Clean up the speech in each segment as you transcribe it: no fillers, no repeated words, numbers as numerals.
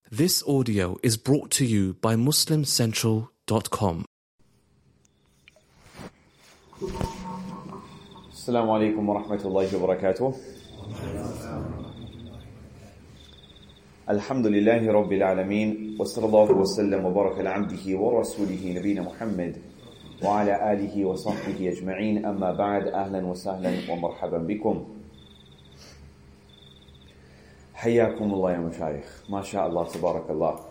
This audio is brought to you by MuslimCentral.com. Assalamu alaikum wa rahmatullahi wa barakatuh. Alhamdulillahi Rabbil Alameen. Wa sallallahu wa sallam wa baraka ala abdihi wa rasulihi nabina Muhammad wa ala alihi wa sahbihi ajma'een. Amma ba'd, ahlan wa sahlan wa marhaban bikum. Hayyakum Allah ya mashayikh. MashaAllah, tabarakallah.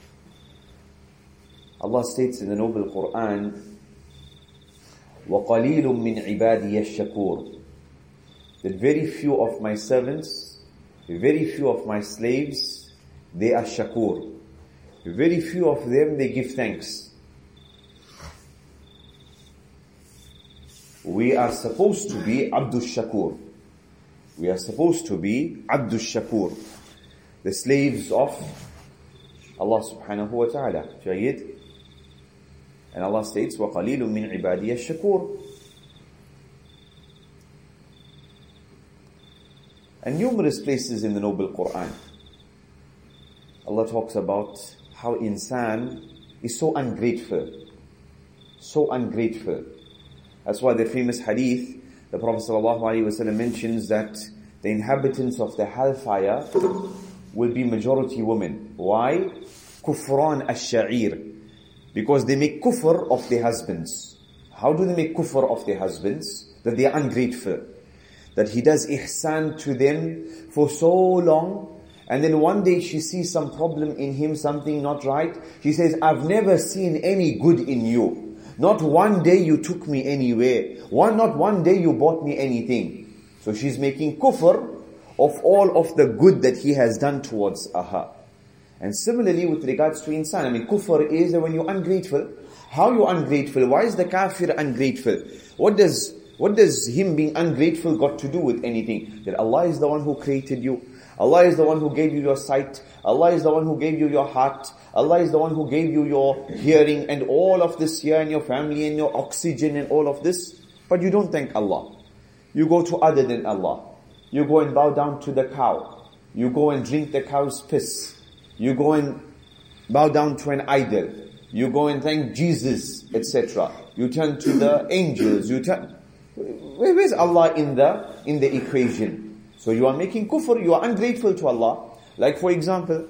Allah states in the noble Quran, وَقَلِيلٌ مِّنْ عِبَادِيَ الشَّكُورِ, that very few of my servants, very few of my slaves, they are shakur. Very few of them, they give thanks. We are supposed to be Abdul Shakur. We are supposed to be Abdul Shakur, the slaves of Allah subhanahu wa ta'ala. Jayyid. And Allah states, وَقَلِيلٌ مِّنْ عِبَادِيَ الشَّكُورِ. And numerous places in the noble Quran, Allah talks about how insan is so ungrateful. So ungrateful. That's why the famous hadith, the Prophet ﷺ mentions that the inhabitants of the hellfire will be majority women. Why? Kufran ash-sha'ir. Because they make kufr of their husbands. How do they make kufr of their husbands? That they are ungrateful. That he does ihsan to them for so long, and then one day she sees some problem in him, something not right. She says, I've never seen any good in you. Not one day you took me anywhere. Not one day you bought me anything. So she's making kufr of all of the good that he has done towards her. And similarly with regards to insan, kufr is when you're ungrateful. How you ungrateful? Why is the kafir ungrateful? What does him being ungrateful got to do with anything? That Allah is the one who created you. Allah is the one who gave you your sight. Allah is the one who gave you your heart. Allah is the one who gave you your hearing and all of this here, and your family and your oxygen and all of this. But you don't thank Allah. You go to other than Allah. You go and bow down to the cow. You go and drink the cow's piss. You go and bow down to an idol. You go and thank Jesus, etc. You turn to the angels. Where's Allah in the equation? So you are making kufr, you are ungrateful to Allah. Like for example,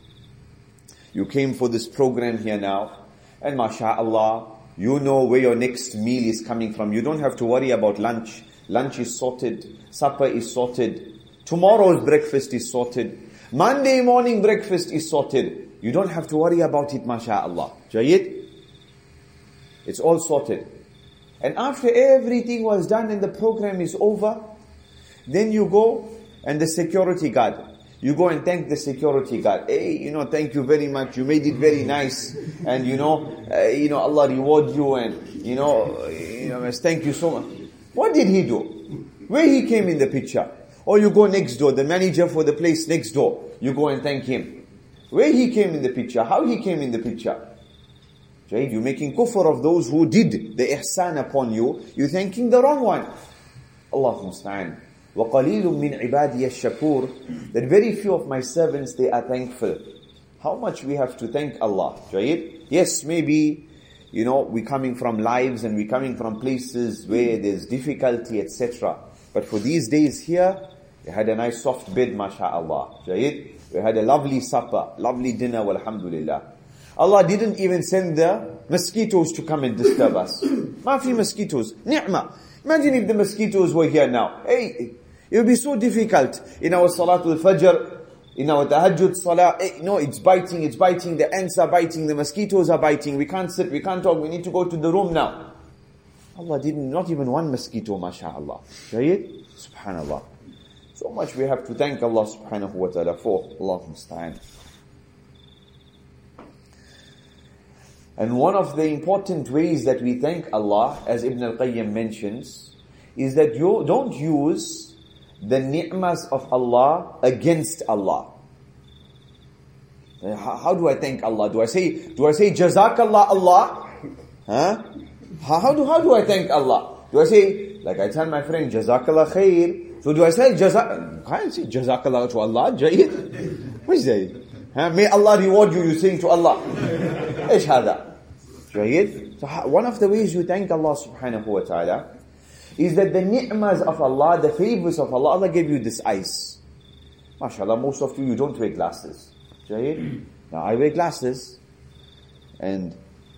you came for this program here now, and mashallah, you know where your next meal is coming from. You don't have to worry about lunch. Lunch is sorted, supper is sorted, tomorrow's breakfast is sorted, Monday morning breakfast is sorted. You don't have to worry about it, mashallah. Jayyid? It's all sorted. And after everything was done and the program is over, then you go and the security guard, you go and thank the security guard. Hey, thank you very much. You made it very nice. And Allah reward you, and thank you so much. What did he do? Where he came in the picture? Or you go next door, the manager for the place next door, you go and thank him. Where he came in the picture? How he came in the picture? Right? You're making kufr of those who did the ihsan upon you. You're thanking the wrong one. Allahu musta'an. وَقَلِيلٌ مِّنْ عِبَادِيَ الشَّكُورِ, that very few of my servants, they are thankful. How much we have to thank Allah, right? Yes, maybe, we're coming from lives and we're coming from places where there's difficulty, etc. But for these days here, we had a nice soft bed, mashallah, right? We had a lovely supper, lovely dinner, walhamdulillah. Allah didn't even send the mosquitoes to come and disturb us. Mafi mosquitoes, ni'mah. Imagine if the mosquitoes were here now. Hey, it would be so difficult in our Salatul Fajr, in our Tahajjud Salah. It's biting, the ants are biting, the mosquitoes are biting, we can't sit, we can't talk, we need to go to the room now. Allah didn't, not even one mosquito, mashallah. Shayyid? Subhanallah. So much we have to thank Allah subhanahu wa ta'ala for. Allahu musta'an. And one of the important ways that we thank Allah, as Ibn al-Qayyim mentions, is that you don't use the ni'mas of Allah against Allah. How do I thank Allah? Do I say Jazakallah Allah? Huh? How do I thank Allah? Do I say, like I tell my friend, Jazakallah khair? So do I say can't say Jazakallah to Allah? Jayyid? What is that? May Allah reward you, you're saying to Allah. إيش هذا? جيد? So one of the ways you thank Allah subhanahu wa ta'ala is that the ni'mas of Allah, the favors of Allah, Allah gave you this eyes. MashaAllah, most of you don't wear glasses. Jayid? Now I wear glasses and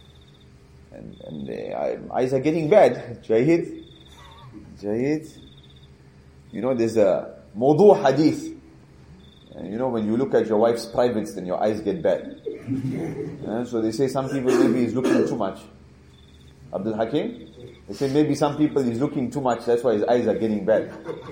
eyes are getting bad. Jayid? Jayid? You know, there's a mawdu' hadith. You know, when you look at your wife's privates, then your eyes get bad. So they say some people maybe he's looking too much. Abdul Hakim? They say maybe some people he's looking too much, that's why his eyes are getting bad.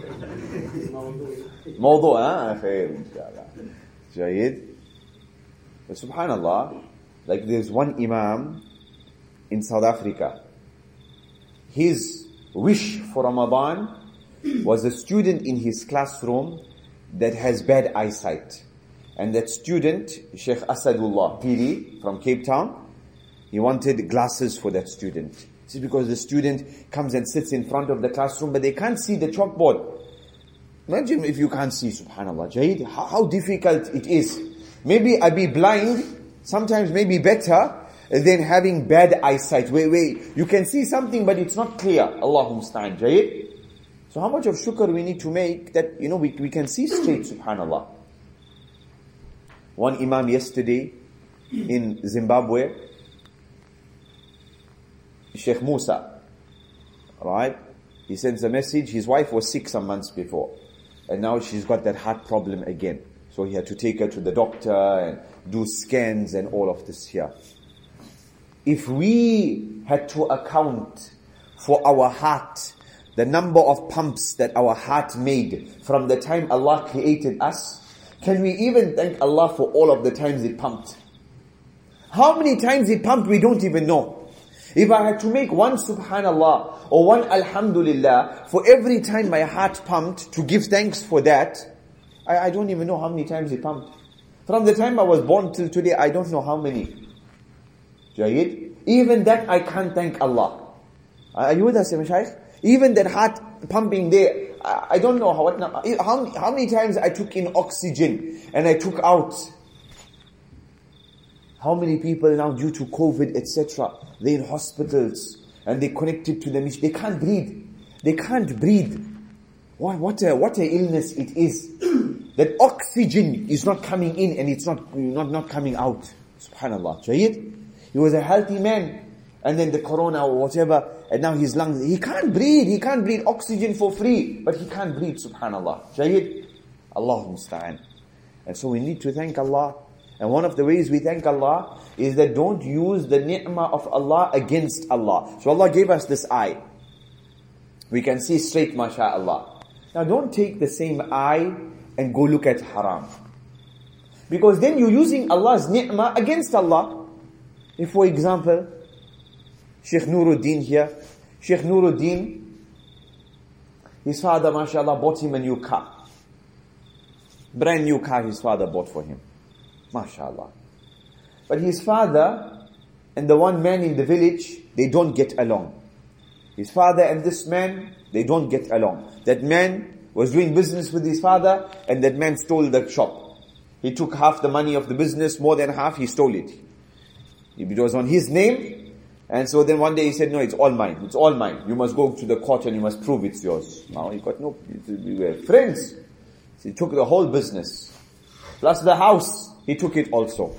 Mawdu', khair, inshallah. Jayid. But subhanallah, like there's one imam in South Africa. His wish for Ramadan was a student in his classroom that has bad eyesight. And that student, Sheikh Asadullah Piri from Cape Town, he wanted glasses for that student. This is because the student comes and sits in front of the classroom, but they can't see the chalkboard. Imagine if you can't see, subhanallah. Jayid, how difficult it is. Maybe I be blind, sometimes maybe better than having bad eyesight. Where you can see something but it's not clear. Allahumma musta'an. Jayid. So how much of shukr we need to make that, you know, we can see straight, subhanallah. One imam yesterday in Zimbabwe, Sheikh Musa, right? He sends a message. His wife was sick some months before, and now she's got that heart problem again. So he had to take her to the doctor and do scans and all of this here. If we had to account for our heart, the number of pumps that our heart made from the time Allah created us, can we even thank Allah for all of the times it pumped? How many times it pumped, we don't even know. If I had to make one subhanallah or one alhamdulillah for every time my heart pumped to give thanks for that, I don't even know how many times it pumped. From the time I was born till today, I don't know how many. Jayid? Even that I can't thank Allah. Are you with us, Shaykh? Even that heart pumping there, I don't know how many times I took in oxygen and I took out. How many people now due to COVID, etc., they're in hospitals and they're connected to the machine. They can't breathe. They can't breathe. What a illness it is. That oxygen is not coming in and it's not coming out. Subhanallah. Jayid? He was a healthy man. And then the corona or whatever, and now his lungs, he can't breathe. He can't breathe oxygen for free. But he can't breathe, subhanallah. Jayid? Allahumma musta'an. And so we need to thank Allah. And one of the ways we thank Allah is that don't use the ni'mah of Allah against Allah. So Allah gave us this eye. We can see straight, masha'Allah. Now don't take the same eye and go look at haram. Because then you're using Allah's ni'mah against Allah. If for example, Sheikh Nuruddin here, Sheikh Nuruddin, his father, mashallah, bought him a new car. Brand new car his father bought for him. MashaAllah. But his father and the one man in the village, they don't get along. His father and this man, they don't get along. That man was doing business with his father and that man stole the shop. He took half the money of the business, more than half, he stole it. It was on his name. And so then one day he said, no, it's all mine. It's all mine. You must go to the court and you must prove it's yours. Now he got no, we were friends. So he took the whole business. Plus the house. He took it also.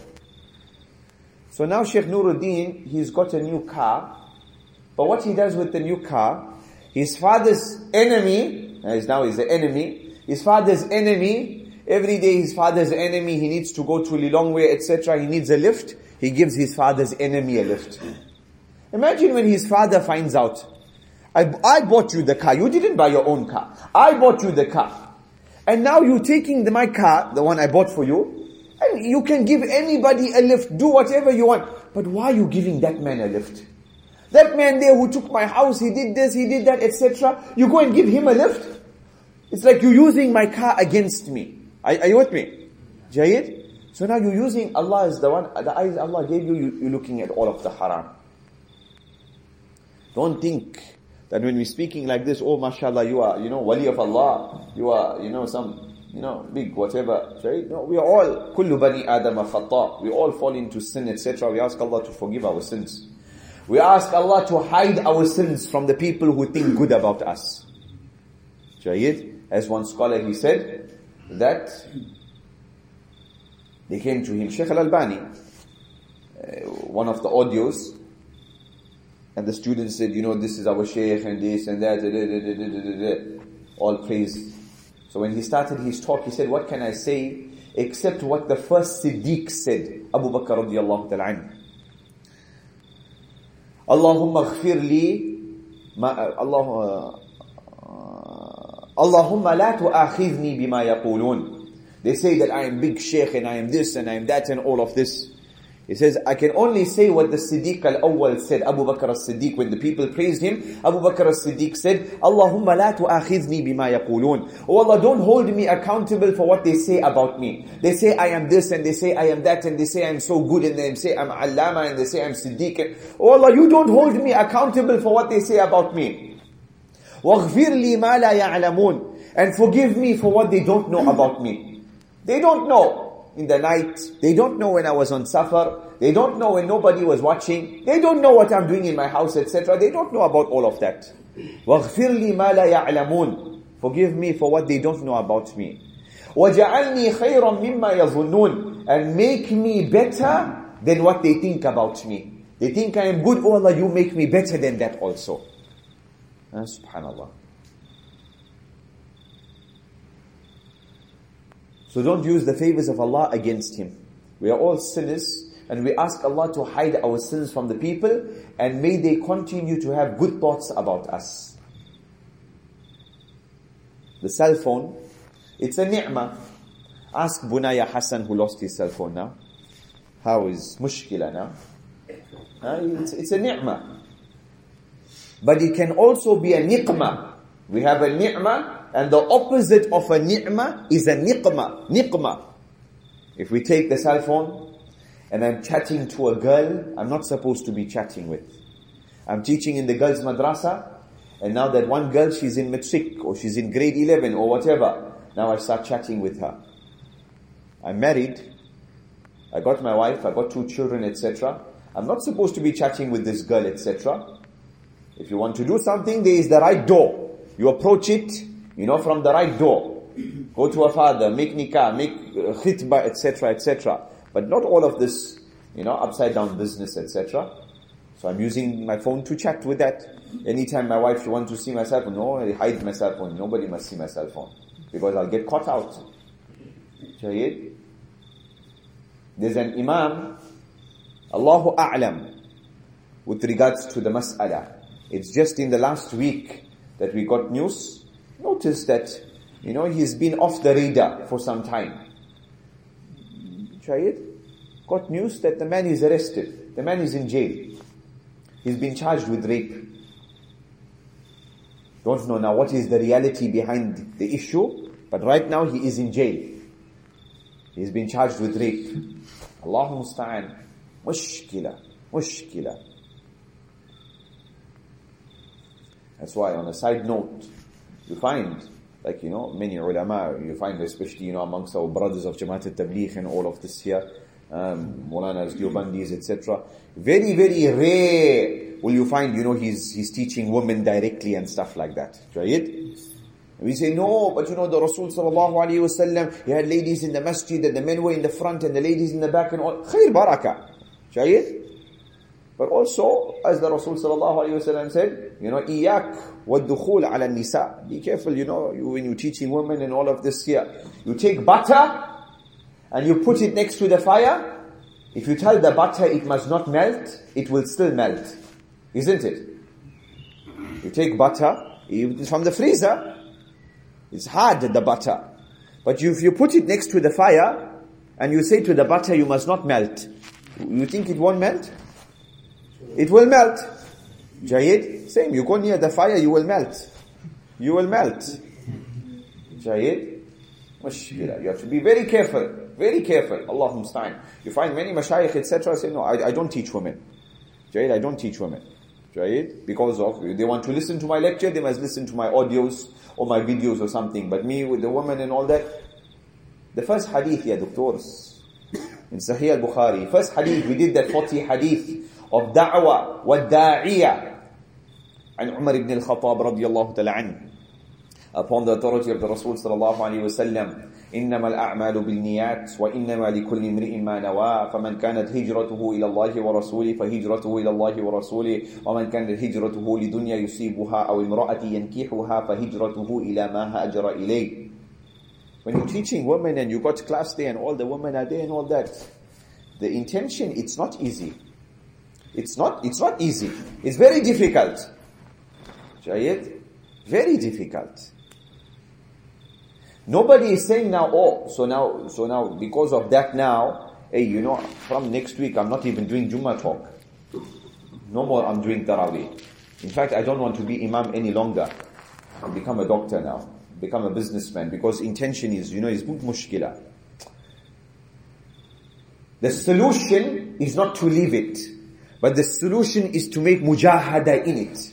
So now Sheikh Nuruddin, he's got a new car. But what he does with the new car, his father's enemy, now he's the enemy, his father's enemy, every day his father's enemy, he needs to go to Lilongwe, etc. He needs a lift. He gives his father's enemy a lift. Imagine when his father finds out, I bought you the car. You didn't buy your own car. I bought you the car. And now you're taking my car, the one I bought for you, and you can give anybody a lift, do whatever you want. But why are you giving that man a lift? That man there who took my house, he did this, he did that, etc. You go and give him a lift? It's like you're using my car against me. Are you with me? Jayid? So now you're using Allah as the one, the eyes Allah gave you, you're looking at all of the haram. Don't think that when we're speaking like this, oh mashallah, you are, wali of Allah, you are, some big whatever. Right? No, we are all, كُلُّ بَنِي آدَمَ خَطَّاء. We all fall into sin, etc. We ask Allah to forgive our sins. We ask Allah to hide our sins from the people who think good about us. Jayyid, as one scholar, he said that they came to him, Shaykh Al-Albani, one of the audios, and the students said, this is our Shaykh and this and that, all praise. So when he started his talk, he said, what can I say except what the first Siddiq said, Abu Bakr radiyallahu ta'ala anhu. Allahumma ghfir li, Allahumma la tu'akhidhni bima yaqulun. They say that I am big Shaykh and I am this and I am that and all of this. He says, I can only say what the Siddiq al-Awwal said, Abu Bakr as-Siddiq, when the people praised him. Abu Bakr as-Siddiq said, Allahumma la tu'akhidhni bima yaqulun. Oh Allah, don't hold me accountable for what they say about me. They say I am this and they say I am that and they say I am so good and they say I'm Allama and they say I'm Siddiq. Oh Allah, you don't hold me accountable for what they say about me. وَاغْفِرْ لِي مَا لَا يَعْلَمُونَ. And forgive me for what they don't know about me. They don't know in the night. They don't know when I was on safar. They don't know when nobody was watching. They don't know what I'm doing in my house, etc. They don't know about all of that. وَاغْفِرْ لِي مَا لَا يَعْلَمُونَ. Forgive me for what they don't know about me. وَجَعَلْنِي خَيْرًا مِمَّا يَظُنُّونَ. And make me better than what they think about me. They think I am good. Oh Allah, you make me better than that also. Subhanallah. So don't use the favors of Allah against Him. We are all sinners and we ask Allah to hide our sins from the people and may they continue to have good thoughts about us. The cell phone, it's a ni'mah. Ask Bunaya Hassan who lost his cell phone now. How is mushkila now? It's a ni'mah. But it can also be a niqmah. We have a ni'mah. And the opposite of a ni'mah is a niqmah. Niqmah. If we take the cell phone and I'm chatting to a girl I'm not supposed to be chatting with. I'm teaching in the girls' madrasa and now that one girl, she's in matric or she's in grade 11 or whatever. Now I start chatting with her. I'm married. I got my wife. I got 2 children, etc. I'm not supposed to be chatting with this girl, etc. If you want to do something, there is the right door. You approach it, from the right door. Go to a father, make nikah, make khitbah, etc., etc. But not all of this, upside down business, etc. So I'm using my phone to chat with that. Anytime my wife wants to see my cell phone, no, I hide my cell phone. Nobody must see my cell phone. Because I'll get caught out. Shayyid. There's an imam, Allahu A'lam, with regards to the mas'ala. It's just in the last week that we got news. Notice that, he's been off the radar for some time. Shayyid got news that the man is arrested. The man is in jail. He's been charged with rape. Don't know now what is the reality behind the issue, but right now he is in jail. He's been charged with rape. Allahu musta'an. Mushkila. That's why, on a side note, you find, many ulama, you find especially, amongst our brothers of Jamaat al-Tabligh and all of this here, Maulanas, Deobandis, etc. Very, very rare will you find, he's teaching women directly and stuff like that. Right? We say, no, but the Rasul sallallahu alayhi wa sallam, he had ladies in the masjid and the men were in the front and the ladies in the back and all. Khair baraka. Right? But also, as the Rasul sallallahu alayhi wa sallam said, iyak wa dukhul ala nisa. Be careful, when you're teaching women and all of this here. You take butter and you put it next to the fire. If you tell the butter it must not melt, it will still melt. Isn't it? You take butter, it's from the freezer. It's hard, the butter. But if you put it next to the fire and you say to the butter you must not melt, you think it won't melt? It will melt. Jayyid, same. You go near the fire, you will melt. You will melt. Jayyid, mushkila. You have to be very careful. Very careful. Allahumma musta'an. You find many mashayikh, etc. say, no, I don't teach women. Jayyid, I don't teach women. Jayyid, because they want to listen to my lecture, they must listen to my audios or my videos or something. But me with the woman and all that, The first hadith, doctors, in Sahih al-Bukhari, first hadith, we did that 40 hadith of da'wah wa da'iyah. And Umar ibn al-Khattab radiyallahu ta'ala anhu, upon the authority of the Rasul sallallahu alayhi wa sallam, إنما الأعمال بالنيات وإنما لكل امرئ ما نوى فمن كانت هجرته إلى الله ورسوله فهجرته إلى الله ورسوله ومن كانت هجرته لدنيا يصيبها أو امرأة ينكحها فهجرته إلى ما هاجر إليه. When you're teaching women and you got class there and all the women are there and all that, the intention, it's not easy. It's not easy. It's very difficult. Jayed? Very difficult. Nobody is saying now, so now, because of that now, hey, from next week I'm not even doing Jummah talk. No more I'm doing Taraweeh. In fact, I don't want to be Imam any longer. I'll become a doctor now. Become a businessman. Because intention is, is mushkila. The solution is not to leave it. But the solution is to make mujahada in it.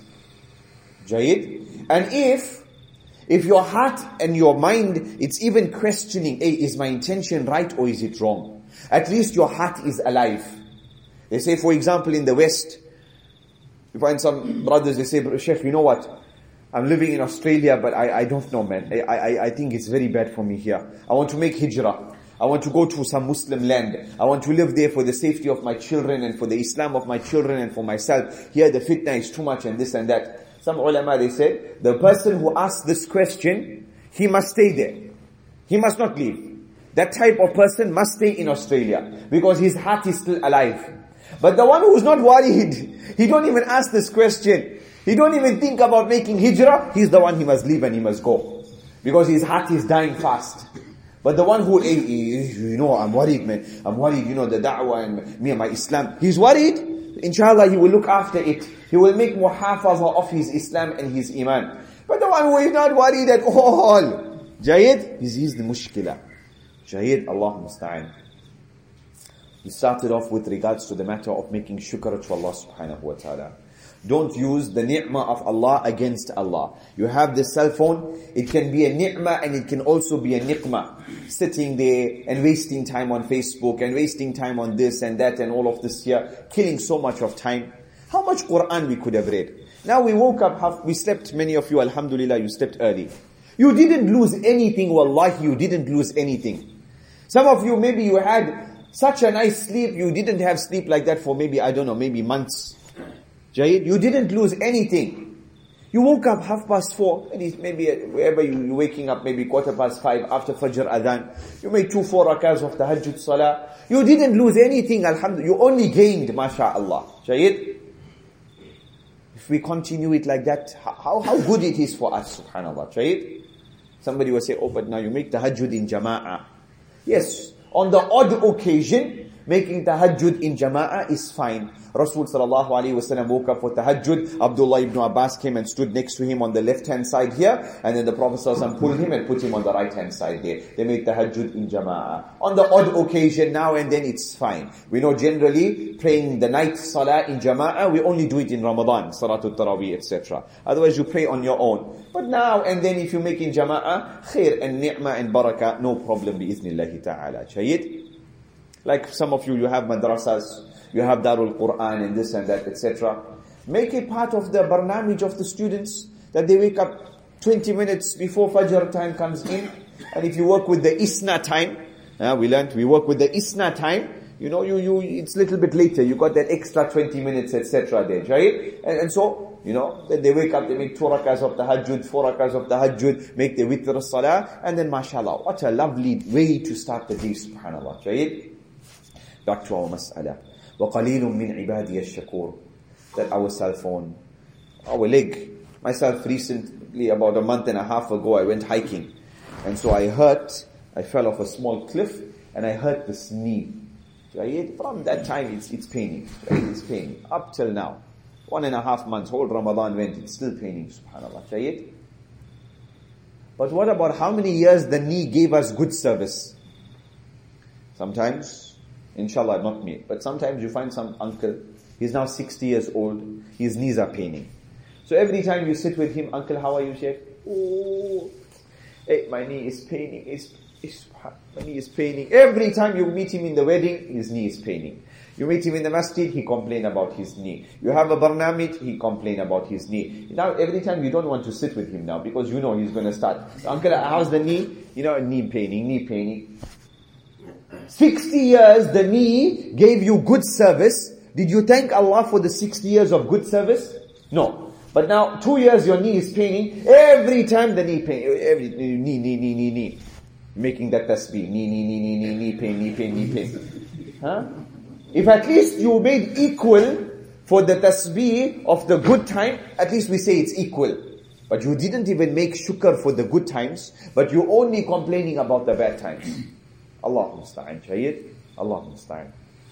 Jayid? And if your heart and your mind, it's even questioning, hey, is my intention right or is it wrong? At least your heart is alive. They say, for example, in the West, you find some brothers, they say, Sheikh, you know what? I'm living in Australia, but I don't know, man. I think it's very bad for me here. I want to make hijrah. I want to go to some Muslim land. I want to live there for the safety of my children and for the Islam of my children and for myself. Here the fitna is too much and this and that. Some ulama, they said, the person who asks this question, he must stay there. He must not leave. That type of person must stay in Australia because his heart is still alive. But the one who is not worried, he don't even ask this question. He don't even think about making hijrah. He's the one he must leave and he must go. Because his heart is dying fast. But the one who, I'm worried, man. I'm worried, the da'wah and me and my Islam. He's worried. Inshallah, he will look after it. He will make muhafaza of his Islam and his Iman. But the one who is not worried at all, Jayed, he's the mushkila. Jayed, Allah musta'an. We started off with regards to the matter of making shukr to Allah subhanahu wa ta'ala. Don't use the ni'mah of Allah against Allah. You have this cell phone, it can be a ni'mah and it can also be a niqmah. Sitting there and wasting time on Facebook and wasting time on this and that and all of this here, killing so much of time. How much Quran we could have read? Now we woke up, we slept, many of you, alhamdulillah, you slept early. You didn't lose anything, wallahi, you didn't lose anything. Some of you, maybe you had such a nice sleep, you didn't have sleep like that for maybe, maybe months. Jayid, you didn't lose anything. You woke up 4:30, maybe wherever you're waking up, maybe 5:15 after Fajr Adhan. You made 2-4 rakahs of tahajjud salah. You didn't lose anything, alhamdulillah. You only gained, masha'Allah. Jayid? If we continue it like that, how good it is for us, subhanallah. Jayid? Somebody will say, but now you make tahajjud in jama'ah. Yes, on the odd occasion, making tahajjud in jama'ah is fine. Rasul sallallahu alayhi wasallam woke up for tahajjud. Abdullah ibn Abbas came and stood next to him on the left hand side here. And then the Prophet sallallahu alayhi wasallam pulled him and put him on the right hand side there. They made tahajjud in jama'ah. On the odd occasion, now and then it's fine. We know generally praying the night salah in jama'ah, we only do it in Ramadan, salatul tarawih, etc. Otherwise you pray on your own. But now and then if you make in jama'ah, khair and ni'mah and barakah, no problem bi-idhnillahi ta'ala. Shayyid? Like some of you have madrasas, you have Darul Quran and this and that, etc. Make it part of the barnamij of the students that they wake up 20 minutes before Fajr time comes in. And if you work with the Isna time, we work with the Isna time, it's a little bit later. You got that extra 20 minutes, etc. there, right? And so, then they wake up, they make 2 rakahs of tahajjud, 4 rakahs of tahajjud, make the witr salah, and then mashallah, what a lovely way to start the day, subhanallah, right? Back to our mas'ala. وَقَلِيلٌ مِّنْ عِبَادِيَ الشَّكُورِ. That our cell phone, our leg. Myself recently, about a month and a half ago, I went hiking. And so I fell off a small cliff, and I hurt this knee. From that time, it's paining. It's paining. Up till now. 1.5 months, whole Ramadan went, it's still paining, subhanAllah. But what about how many years the knee gave us good service? Sometimes, inshallah, not me, but sometimes you find some uncle, he's now 60 years old, his knees are paining. So every time you sit with him, uncle, how are you, Sheikh? Oh, hey, my knee is paining. My knee is paining. Every time you meet him in the wedding, his knee is paining. You meet him in the masjid, he complain about his knee. You have a barnamij, he complain about his knee. Now every time you don't want to sit with him now because you know he's going to start. Uncle, how's the knee? Knee paining. 60 years the knee gave you good service. Did you thank Allah for the 60 years of good service? No. But now 2 years your knee is paining. Every time the knee pain. Every knee. Making that tasbih. Knee pain. Huh? If at least you made equal for the tasbih of the good time, at least we say it's equal. But you didn't even make shukr for the good times, but you're only complaining about the bad times. Allah musta'an, Shayyid. Allah musta'an.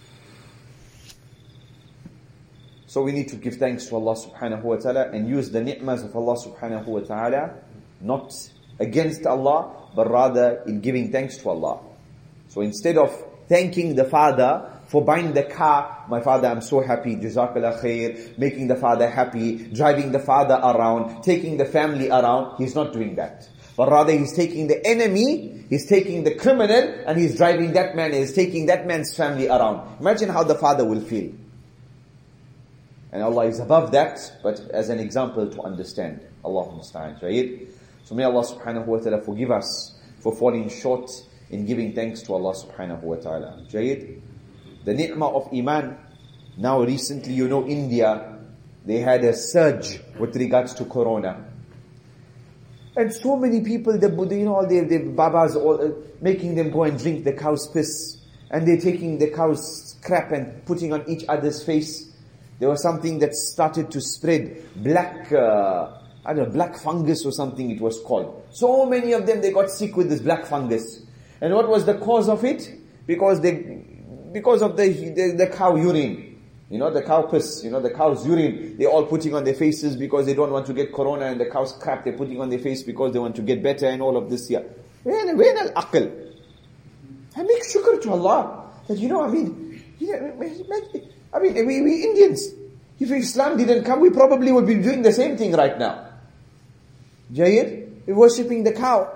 So we need to give thanks to Allah subhanahu wa ta'ala and use the ni'mas of Allah subhanahu wa ta'ala, not against Allah, but rather in giving thanks to Allah. So instead of thanking the father for buying the car, my father, I'm so happy, Jazakallah khair, making the father happy, driving the father around, taking the family around, he's not doing that. But rather he's taking the enemy, he's taking the criminal, and he's driving that man, he's taking that man's family around. Imagine how the father will feel. And Allah is above that, but as an example to understand. Allahumma musta'an, Shayyid. So may Allah subhanahu wa ta'ala forgive us for falling short in giving thanks to Allah subhanahu wa ta'ala. Shayyid. The ni'mah of iman. Now recently, India, they had a surge with regards to corona. And so many people, the babas, all making them go and drink the cow's piss. And they're taking the cow's crap and putting on each other's face. There was something that started to spread. Black fungus or something it was called. So many of them, they got sick with this black fungus. And what was the cause of it? Because of the cow urine. The cow piss, the cow's urine, they're all putting on their faces because they don't want to get corona, and the cow's crap they're putting on their face because they want to get better and all of this here. Where al-aql? I make shukr to Allah. That we Indians, if Islam didn't come, we probably would be doing the same thing right now. Jayyid, we're worshipping the cow.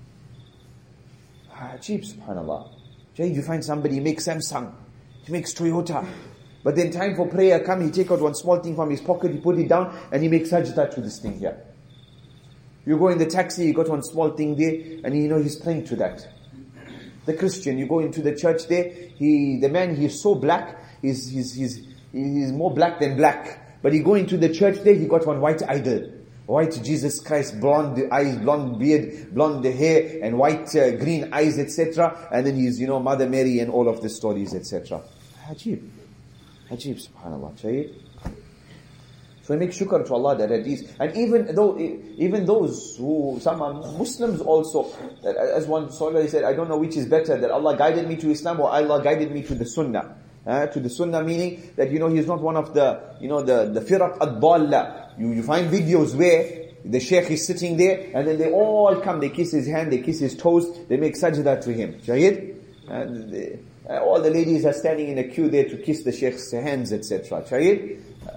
Cheap, subhanallah. Jayyid, you find somebody, he makes Samsung, he makes Toyota. But then time for prayer come, he take out one small thing from his pocket, he put it down, and he makes sajda to this thing here. You go in the taxi, you got one small thing there, and he's praying to that. The Christian, you go into the church there, the man, he's so black, he's more black than black. But he go into the church there, he got one white idol. White Jesus Christ, blonde eyes, blonde beard, blonde hair, and white green eyes, etc. And then he's, Mother Mary and all of the stories, etc. Ajib, subhanallah, Shaykh. So I make shukr to Allah that at least, and even those who, some are Muslims also, that as one scholar said, I don't know which is better, that Allah guided me to Islam or Allah guided me to the Sunnah. To the Sunnah meaning that, he's not one of the, the firaq ad-dalla. You find videos where the Shaykh is sitting there, and then they all come, they kiss his hand, they kiss his toes, they make sajda to him. Shaykh? And all the ladies are standing in a queue there to kiss the Shaykh's hands, etc. Shaykh?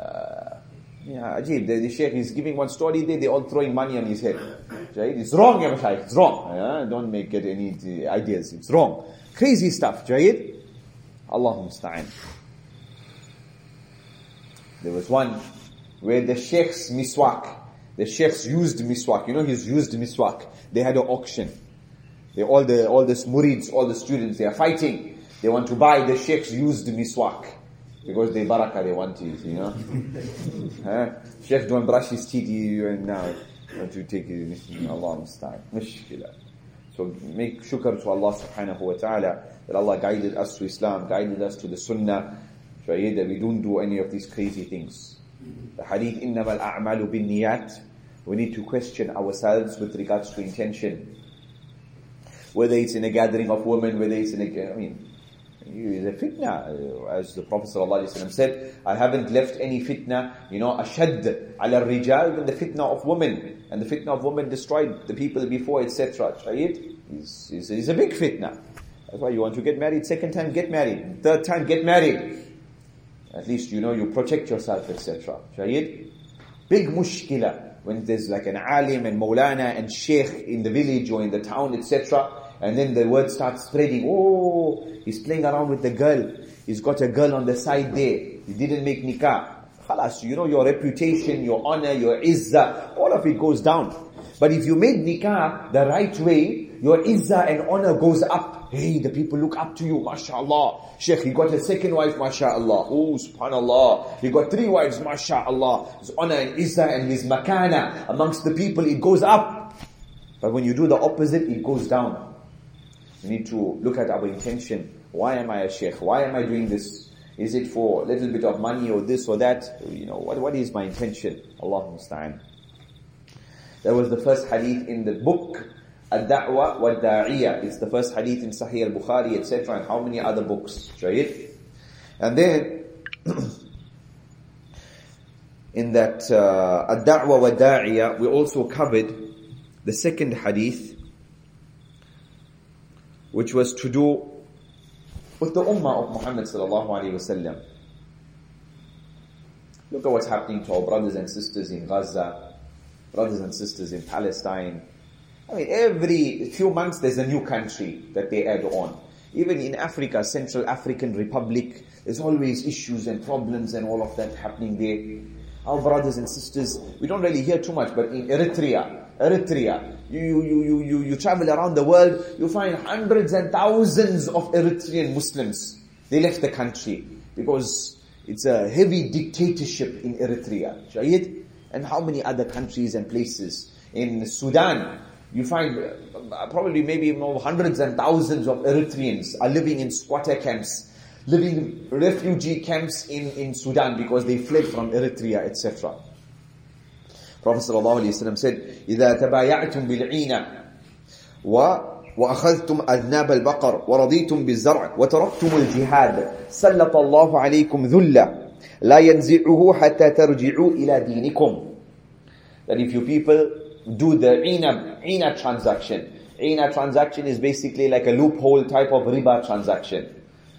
Ajib, the Shaykh is giving one story there, they're all throwing money on his head. Shaykh? It's wrong, ya Shaykh, it's wrong. Don't get any ideas, it's wrong. Crazy stuff, Shaykh? Allahumma musta'an. There was one where the Sheikh's miswak, the Sheikh's used miswak, he's used miswak. They had an auction. All the murids, all the students, they are fighting. They want to buy the Sheikh's used miswak. Because they barakah, they want it, Sheikh don't brush his teeth, and now want to take it, Allah musta'an. Mishkila. So make shukr to Allah subhanahu wa ta'ala that Allah guided us to Islam, guided us to the Sunnah, that we don't do any of these crazy things. The hadith, إِنَّمَا الْأَعْمَالُ بِالنِّيَّاتِ. We need to question ourselves with regards to intention. Whether it's in a gathering of women, whether it's in it's a fitna. As the Prophet ﷺ said, I haven't left any fitna, ashad ala rijal, than the fitna of women. And the fitna of women destroyed the people before, etc. It's a big fitna. That's why you want to get married, second time get married, third time get married. At least you protect yourself, etc. Big mushkila when there's like an alim and maulana and sheikh in the village or in the town, etc. And then the word starts spreading. Oh, he's playing around with the girl. He's got a girl on the side there. He didn't make nikah. Khalas, your reputation, your honor, your izzah, all of it goes down. But if you made nikah the right way, your izzah and honor goes up. Hey, the people look up to you, mashallah. Sheikh, he got a second wife, mashallah. Oh, subhanallah. He got 3 wives, mashallah. His honor and izzah and his makana amongst the people, it goes up. But when you do the opposite, it goes down. We need to look at our intention. Why am I a sheikh? Why am I doing this? Is it for a little bit of money or this or that? What is my intention? Allahu musta'an. That was the first hadith in the book, Ad-Da'wa wa Da'iyya. It's the first hadith in Sahih al-Bukhari, etc. and how many other books. Right? And then, in that Ad-Da'wa wa Da'iyya, we also covered the second hadith, which was to do with the ummah of Muhammad sallallahu alayhi wa sallam. Look at what's happening to our brothers and sisters in Gaza, brothers and sisters in Palestine. I mean, every few months there's a new country that they add on. Even in Africa, Central African Republic, there's always issues and problems and all of that happening there. Our brothers and sisters, we don't really hear too much, but in Eritrea, you travel around the world, you find hundreds and thousands of Eritrean Muslims. They left the country because it's a heavy dictatorship in Eritrea. And how many other countries and places? In Sudan, you find probably maybe hundreds and thousands of Eritreans are living in squatter camps, living in refugee camps in Sudan because they fled from Eritrea, etc. Prophet ﷺ said, إِذَا تَبَايَعْتُمْ بِالْعِينَ وَأَخَذْتُمْ أَذْنَابَ الْبَقَرِ وَرَضِيتُمْ بِالزَّرْعِ وَتَرَكْتُمُ الْجِهَادِ سَلَّطَ اللَّهُ عَلَيْكُمْ ذُلَّ لَا يَنْزِعُهُ حَتَّى تَرْجِعُوا إِلَى دِينِكُمْ. That if you people do the Ina transaction. Ina transaction is basically like a loophole type of riba transaction.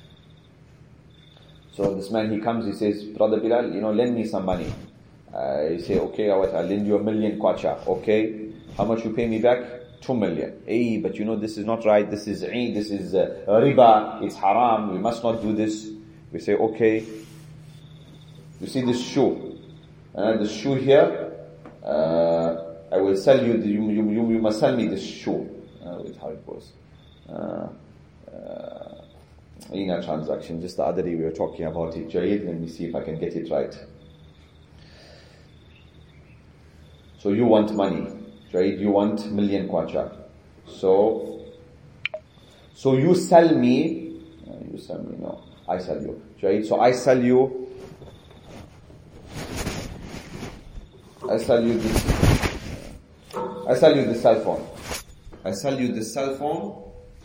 So this man, he comes, he says, Brother Bilal, lend me some money. You say, okay, I'll lend you 1,000,000 kwacha. Okay, how much you pay me back? 2 million. Hey, but this is not right. This is riba. It's haram. We must not do this. We say, okay. You see this shoe? This shoe here, I will sell you. You must sell me this shoe. With how it goes. In a transaction. Just the other day we were talking about it. Let me see if I can get it right. So you want money, right? You want 1,000,000 kwacha. So you sell me. No, I sell you, right? So I sell you this cell phone. I sell you this cell phone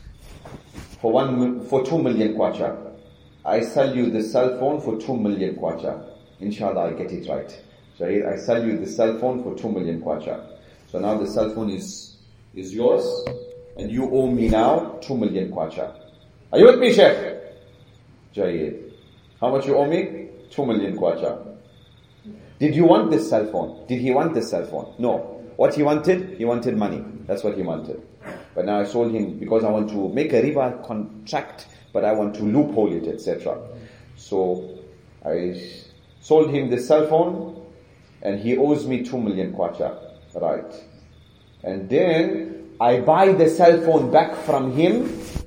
for 2 million kwacha. I sell you the cell phone for 2 million kwacha. Inshallah, I get it right. Right? I sell you the cell phone for 2 million kwacha. So now the cell phone is yours, and you owe me now 2 million kwacha. Are you with me, Sheikh? Jayed. How much you owe me? 2 million kwacha. Did you want this cell phone? Did he want this cell phone? No. What he wanted? He wanted money. That's what he wanted. But now I sold him because I want to make a riba contract, but I want to loophole it, etc. So I sold him the cell phone, and he owes me 2 million kwacha. Right. And then I buy the cell phone back from him.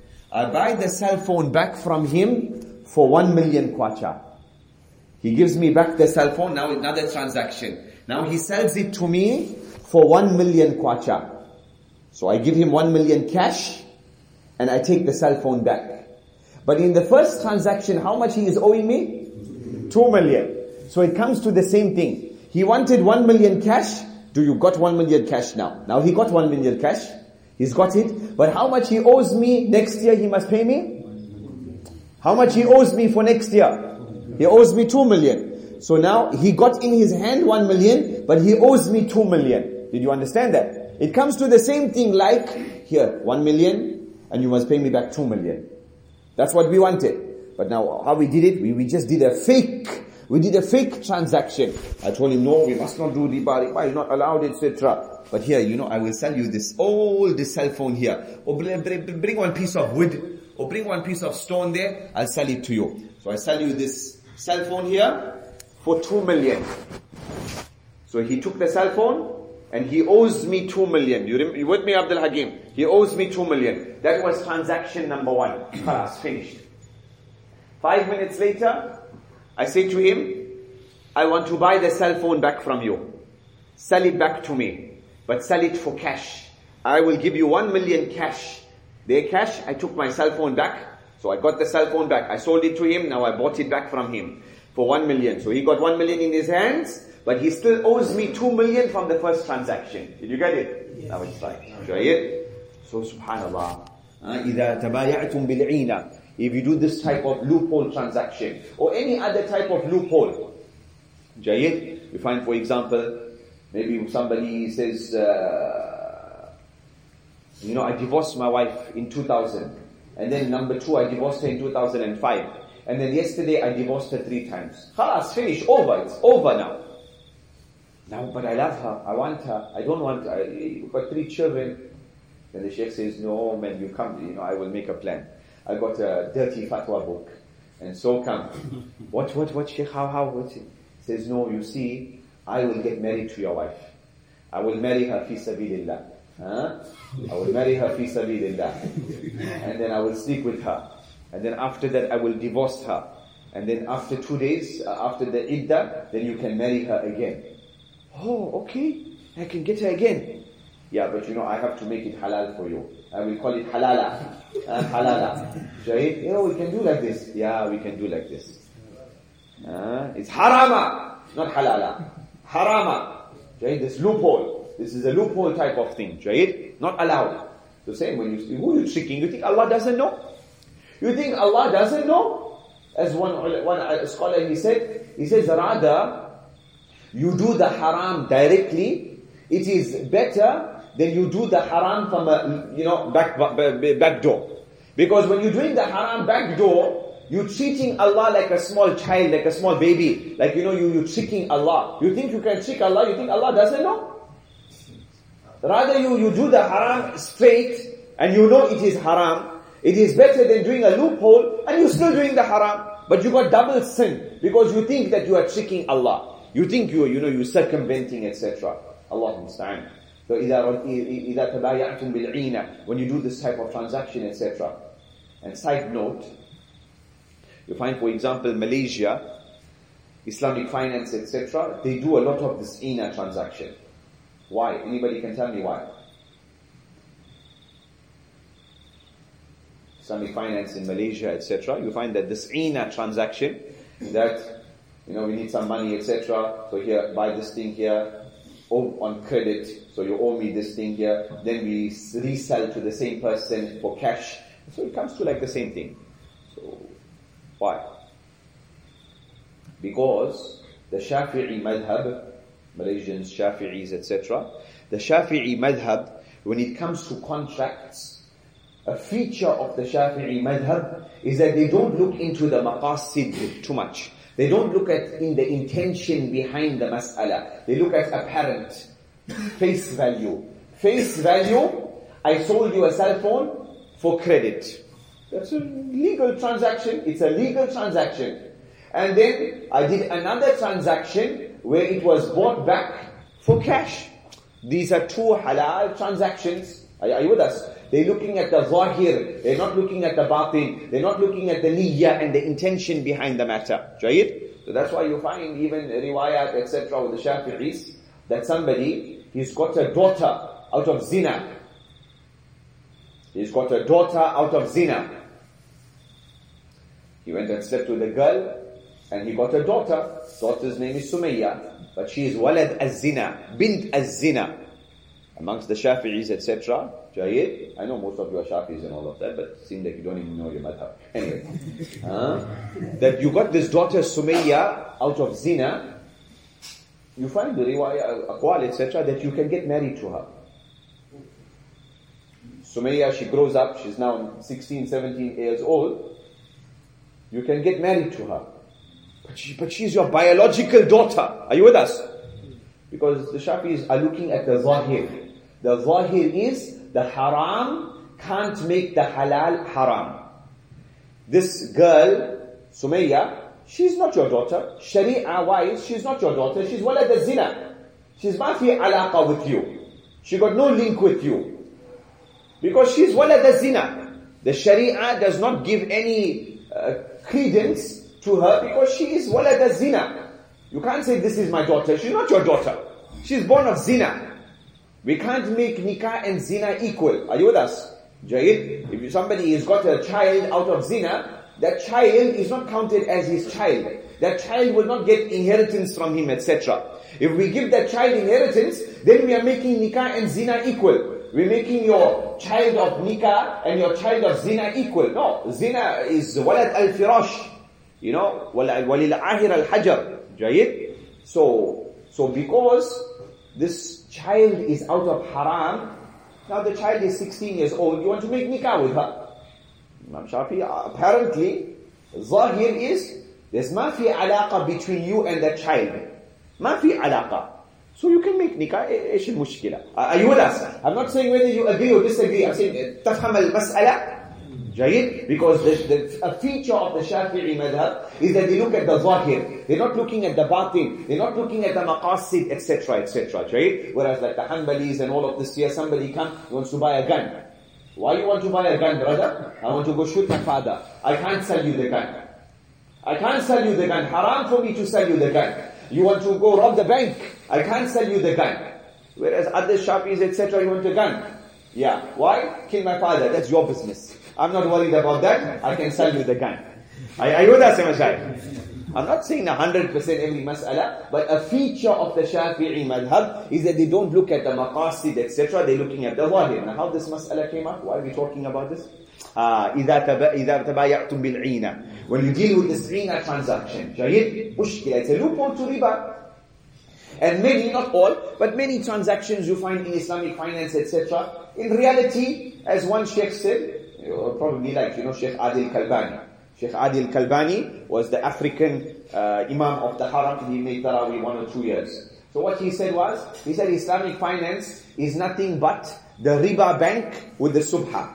For 1 million kwacha. He gives me back the cell phone. Now another transaction. Now he sells it to me for 1 million kwacha. So I give him 1 million cash, and I take the cell phone back. But in the first transaction, how much he is owing me? 2 million. So it comes to the same thing. He wanted 1 million cash. Do you got 1 million cash now? Now he got 1 million cash. He's got it. But how much he owes me next year he must pay me? How much he owes me for next year? He owes me 2 million. So now he got in his hand 1 million, but he owes me 2 million. Did you understand that? It comes to the same thing like, here, 1 million, and you must pay me back 2 million. That's what we wanted. But now, how we did it? We just did a fake We did a fake transaction. I told him, no, we must not do riba. Riba is not allowed, etc. But here, I will sell you this cell phone here. Or bring one piece of wood. Or bring one piece of stone there. I'll sell it to you. So I sell you this cell phone here for 2 million. So he took the cell phone and he owes me 2 million. You with me, Abdul Hakim? He owes me 2 million. That was transaction number 1. Khalas, finished. 5 minutes later, I say to him, I want to buy the cell phone back from you. Sell it back to me. But sell it for cash. I will give you 1 million cash. Their cash, I took my cell phone back. So I got the cell phone back. I sold it to him. Now I bought it back from him for 1 million. So he got 1 million in his hands. But he still owes me 2 million from the first transaction. Did you get it? Yes. Now it's right. So subhanallah. إِذَا تَبَايَعْتُمْ بِالْعِينَةِ If you do this type of loophole transaction, or any other type of loophole, Jayid, you find, for example, maybe somebody says, I divorced my wife in 2000. And then number 2, I divorced her in 2005. And then yesterday I divorced her 3 times. Khalas, finish, over, it's over now. Now, but I love her, I want her, I don't want her, I've got 3 children. Then the Sheikh says, no man, you come, I will make a plan. I got a dirty fatwa book. And so come. What, Sheikh, how, what? He says, no, you see, I will get married to your wife. I will marry her fi sabilillah. I will marry her fi sabilillah. And then I will sleep with her. And then after that I will divorce her. And then after 2 days, after the iddah, then you can marry her again. Oh, okay. I can get her again. Yeah, but I have to make it halal for you. I will call it halala. Halala. Right? We can do like this. Yeah, we can do like this. It's harama, not halala. Harama. Right? This loophole. This is a loophole type of thing. Right? Not allowed. The same when who are you tricking? You think Allah doesn't know? You think Allah doesn't know? As one scholar he says rather you do the haram directly, it is better than you do the haram from a back door. Because when you're doing the haram back door, you're treating Allah like a small child, like a small baby. Like you're tricking Allah. You think you can trick Allah, you think Allah doesn't know? Rather you do the haram straight and you know it is haram. It is better than doing a loophole and you're still doing the haram. But you got double sin because you think that you are tricking Allah. You think you're circumventing, etc. Allah musta'an. So إِذَا تَبَايَعْتُمْ بِالْعِينَةِ when you do this type of transaction, etc. And side note, you find, for example, Malaysia, Islamic finance, etc. They do a lot of this INA transaction. Why? Anybody can tell me why? Islamic finance in Malaysia, etc. You find that this INA transaction, that we need some money, etc. So here, buy this thing here, on credit, so you owe me this thing here, then we resell to the same person for cash. So it comes to like the same thing. So, why? Because the Shafi'i madhab, Malaysians, Shafi'is, etc. The Shafi'i madhab, when it comes to contracts, a feature of the Shafi'i madhab is that they don't look into the maqasid too much. They don't look at in the intention behind the mas'ala. They look at apparent, face value. Face value, I sold you a cell phone for credit. That's a legal transaction. It's a legal transaction. And then I did another transaction where it was bought back for cash. These are 2 halal transactions. Are you with us? They're looking at the zahir. They're not looking at the batin. They're not looking at the niyyah and the intention behind the matter. Jayid? So that's why you find even riwayat, etc. with the Shafi'is, that somebody, he's got a daughter out of zina. He's got a daughter out of zina. He went and slept with a girl, and he got a daughter. Daughter's name is Sumayya, but she is walad az-zina, bint az-zina. Amongst the Shafi'is, etc. Jayid, I know most of you are Shafi'is and all of that, but it seems like you don't even know your madhab. Anyway, that you got this daughter Sumayya out of zina, you find the riwayah, aqwal, etc., that you can get married to her. Sumayya, she grows up, she's now 16, 17 years old, you can get married to her. But But she's your biological daughter. Are you with us? Because the Shafis are looking at the zahir. The zahir is the haram can't make the halal haram. This girl, Sumayya, she's not your daughter. Sharia-wise, she's not your daughter. She's walad al-zina. She's ma fi alaqa with you. She got no link with you. Because she's walad al-zina. The Sharia does not give any credence to her because she is walad al-zina. You can't say this is my daughter. She's not your daughter. She's born of zina. We can't make nikah and zina equal. Are you with us? Jayid, if somebody has got a child out of zina, that child is not counted as his child. That child will not get inheritance from him, etc. If we give that child inheritance, then we are making nikah and zina equal. We're making your child of nikah and your child of zina equal. No, zina is walad al-firash. You know, walil ahir al-hajar. Jayid? So because this child is out of haram, now the child is 16 years old, you want to make nikah with her. Imam Shafi, apparently, zahir is, there's ma fi alaqa between you and the child. Ma fi alaqa. So you can make nikah, ايش المشكلة? Are you with us? I'm not saying whether you agree or disagree. I'm saying, تفهم المسألة? جيد? Because a feature of the Shafi'i madhab is that they look at the zahir. They're not looking at the batin. They're not looking at the maqasid, etc., etc. Jayid? Whereas like the Hanbalis and all of this here, somebody wants to buy a gun. Why you want to buy a gun, brother? I want to go shoot my father. I can't sell you the gun. I can't sell you the gun. Haram for me to sell you the gun. You want to go rob the bank. I can't sell you the gun. Whereas other Shafis, etc., you want a gun. Yeah. Why? Kill my father. That's your business. I'm not worried about that. I can sell you the gun. Are you with us, Mashayikh? I'm not saying 100% every mas'ala, but a feature of the Shafi'i madhab is that they don't look at the maqasid, etc. They're looking at the zahir. Now how this mas'ala came up? Why are we talking about this? إِذَا تَبَايَعْتُمْ بِالْعِينَ. When you deal with this عِينَ transaction, جَيِد مُشْكِلة. It's a loophole to riba. And many, not all, but many transactions you find in Islamic finance, etc. In reality, as one sheikh said, probably like, Sheikh Adil Kalbani. Sheikh Adil Kalbani was the African Imam of the Haram. He made Tarawih 1 or 2 years. So what he said Islamic finance is nothing but the riba bank with the subha.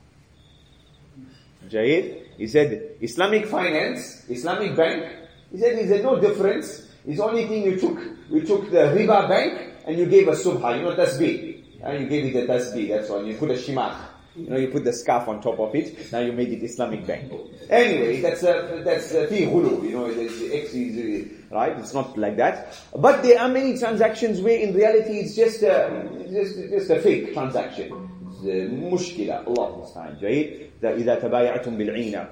Jayed? He said, Islamic finance, Islamic bank, he said no difference. It's the only thing you took the riba bank and you gave a subha, tasbih. And you gave it a tasbih, that's all. You put a shimah. You put the scarf on top of it, now you made it Islamic bank. Anyway, that's fi ghulu, right? It's not like that. But there are many transactions where in reality it's just a fake transaction. Mushkila, Allah musta'an. Jayid, إِذَا تَبَايَعْتُمْ بِالْعِينَ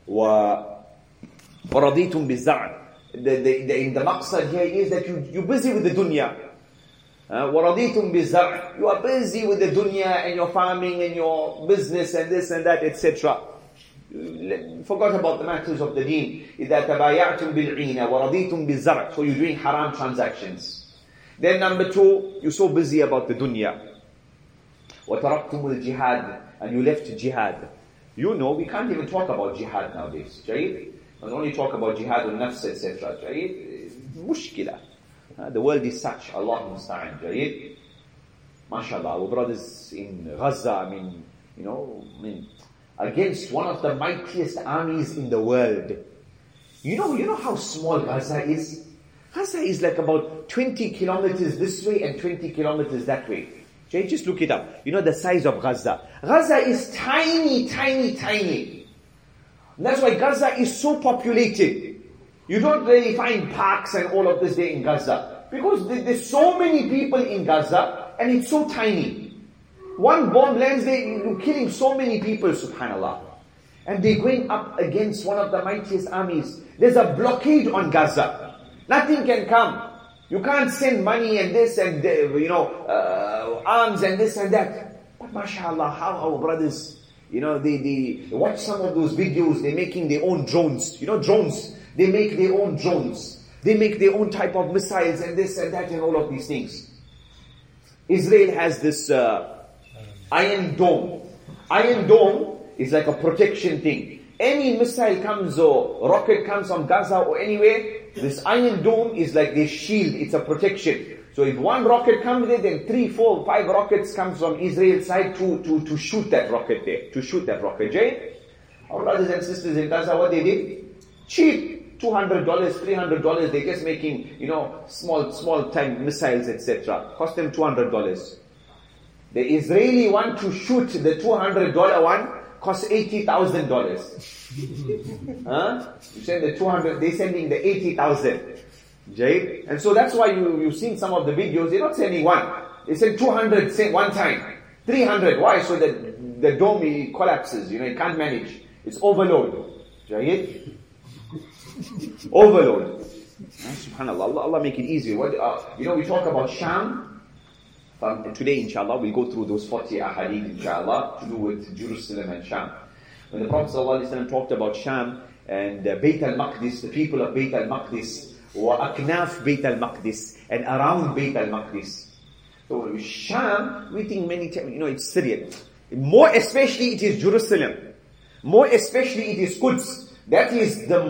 وَرَضِيتُمْ بِالزَّعْنِ. The maqsad here is that you're busy with the dunya. وَرَضِيتُمْ بِالزَّرْعِ. You are busy with the dunya and your farming and your business and this and that, etc. Forgot about the matters of the deen. إِذَا تَبَايَعْتُمْ بِالْعِينَ وَرَضِيتُمْ بِالزَّرْعِ. So you're doing haram transactions. Then number 2, you're so busy about the dunya. وَتَرَقْتُمُ الْجِهَادِ. And you left jihad. We can't even talk about jihad nowadays. Jayid? We only talk about jihad al-nafs, etc. Jayid? Mushkila. The world is such, Allah musta'an, Jayid. MashaAllah, our brothers in Gaza, against one of the mightiest armies in the world. You know how small Gaza is? Gaza is like about 20 kilometers this way and 20 kilometers that way. Jay, just look it up. The size of Gaza. Gaza is tiny, tiny, tiny. And that's why Gaza is so populated. You don't really find parks and all of this there in Gaza. Because there's so many people in Gaza and it's so tiny. One bomb lands there, you're killing so many people, subhanAllah. And they're going up against one of the mightiest armies. There's a blockade on Gaza. Nothing can come. You can't send money and this and, arms and this and that. But mashallah, how our brothers, they watch some of those videos, they're making their own drones. Drones. They make their own drones. They make their own type of missiles and this and that and all of these things. Israel has this Iron Dome. Iron Dome is like a protection thing. any missile comes or rocket comes from Gaza or anywhere, this Iron Dome is like their shield, it's a protection. So if one rocket comes there, then 3, 4, 5 rockets comes from Israel's side to shoot that rocket there, to shoot that rocket. Jay? Our brothers and sisters in Gaza, what they did? Cheap. $200, $300, they're just making, small time missiles, etc. Cost them $200. The Israeli one to shoot the $200 one costs $80,000. Huh? You send the 200, they're sending the 80,000. Jay? And so that's why you've seen some of the videos, they're not sending one. They send 200 one time. 300. Why? So that the dome collapses, it can't manage. It's overload. Jay? Overload. SubhanAllah, Allah make it easier. We talk about Sham. Today, inshallah, we'll go through those 40 ahadith, inshallah, to do with Jerusalem and Sham. When the Prophet ﷺ talked about Sham and Bayt al-Maqdis, the people of Bayt al-Maqdis, or Aknaf Bayt al-Maqdis, and around Bayt al-Maqdis. So Sham, we think many times, it's Syria. More especially it is Jerusalem. More especially it is Quds. That is the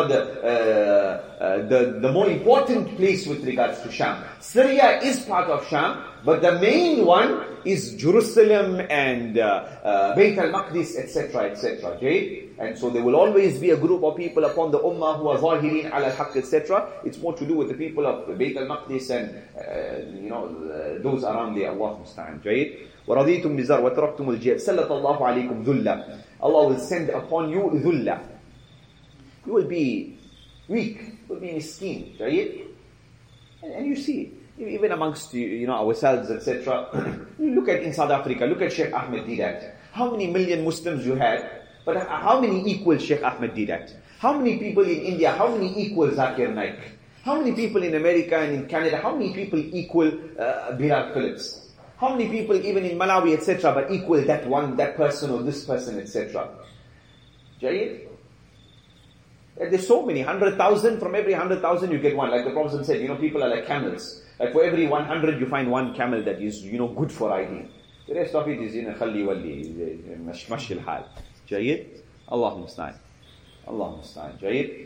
more important place with regards to Sham. Syria is part of Sham, but the main one is Jerusalem and Bayt al-Maqdis, etc., etc. Okay? And so there will always be a group of people upon the Ummah who are zahirin ala al-haqq, etc. It's more to do with the people of Bayt al-Maqdis and those around there. Allah musta'an. Okay? وَرَضِيتُم بِزَرْ وَتَرَكْتُمُ الْجِهَادَ سَلَّطَ اللَّهُ عَلَيْكُمْ ذُلَّةً. Allah will send upon you dhullah. You will be weak, you will be miskin, right? And you see, even amongst ourselves, etc. Look at in South Africa, look at Sheikh Ahmed Deedat. How many million Muslims you had, but how many equal Sheikh Ahmed Deedat? How many people in India, how many equal Zakir Naik? How many people in America and in Canada, how many people equal Bilal Phillips? How many people even in Malawi, etc., but equal that person or this person, etc.? Jayid? There's so many, 100,000, from every 100,000 you get one. Like the Prophet said, people are like camels. Like for every 100 you find one camel that is, good for riding. The rest of it is, khalli walli, mashil hal. Jayid? Allah musta'an. Allah musta'an. Jayid?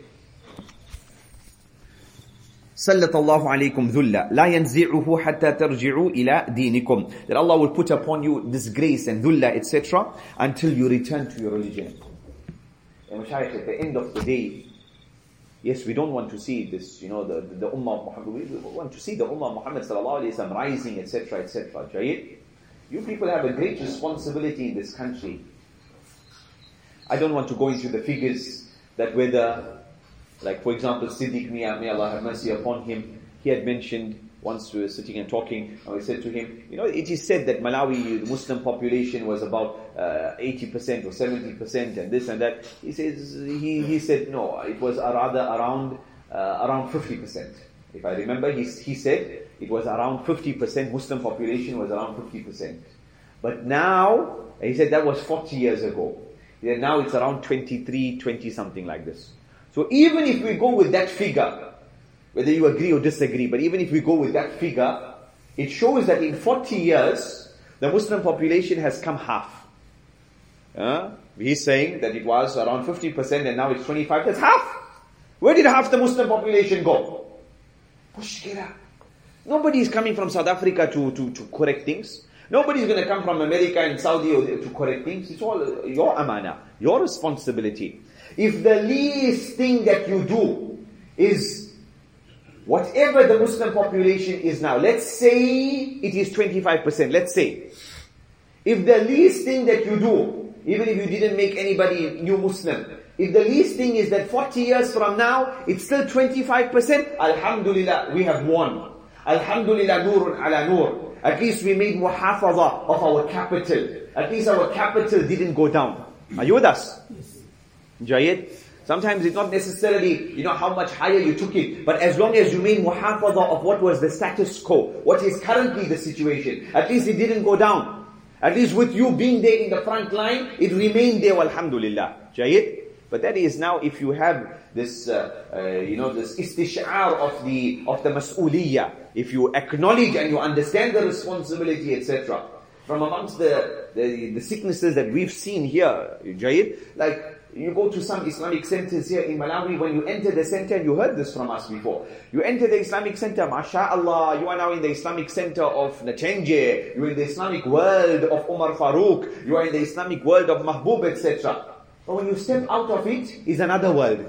سَلَّطَ اللَّهُ عَلَيْكُمْ ذُلَّ لَا يَنْزِعُهُ حَتَّى تَرْجِعُوا إِلَى دِينِكُمْ. That Allah will put upon you disgrace and dhulla, etc. until you return to your religion. And Mashaykh, at the end of the day, yes, we don't want to see this, the Ummah of Muhammad. We want to see the Ummah of Muhammad sallallahu alayhi wa sallam rising, etc., etc. Jayid? You people have a great responsibility in this country. I don't want to go into the figures that whether, like for example, Siddiq Mia, may Allah have mercy upon him, he had mentioned once we were sitting and talking, and we said to him, it is said that Malawi, the Muslim population was about 80% or 70% and this and that. He says, he said no, it was rather around 50%. If I remember, he said it was around 50%, Muslim population was around 50%. But now, he said that was 40 years ago. He said now it's around 23, 20 something like this. So even if we go with that figure, whether you agree or disagree, but even if we go with that figure, it shows that in 40 years, the Muslim population has come half. He's saying that it was around 50% and now it's 25%. That's half. Where did half the Muslim population go? Mushkila. Nobody is coming from South Africa to correct things. Nobody is going to come from America and Saudi to correct things. It's all your amana, your responsibility. If the least thing that you do is whatever the Muslim population is now, let's say it is 25%, let's say. If the least thing that you do, even if you didn't make anybody new Muslim, if the least thing is that 40 years from now, it's still 25%, Alhamdulillah, we have won. Alhamdulillah, nurun ala nur. At least we made muhafaza of our capital. At least our capital didn't go down. Are you with us? Jayed? Sometimes it's not necessarily, how much higher you took it, but as long as you made muhafaza of what was the status quo, what is currently the situation, at least it didn't go down. At least with you being there in the front line, it remained there, alhamdulillah. Jayid? But that is now if you have this, this istish'ar of the mas'uliyah, if you acknowledge and you understand the responsibility, etc. From amongst the sicknesses that we've seen here, Jayid, like, You go to some Islamic centers here in Malawi, when you enter the center, and you heard this from us before. You enter the Islamic center, mashallah, you are now in the Islamic center of Nachenje, you are in the Islamic world of Umar Farooq, you are in the Islamic world of Mahbub, etc. But when you step out of it, is another world.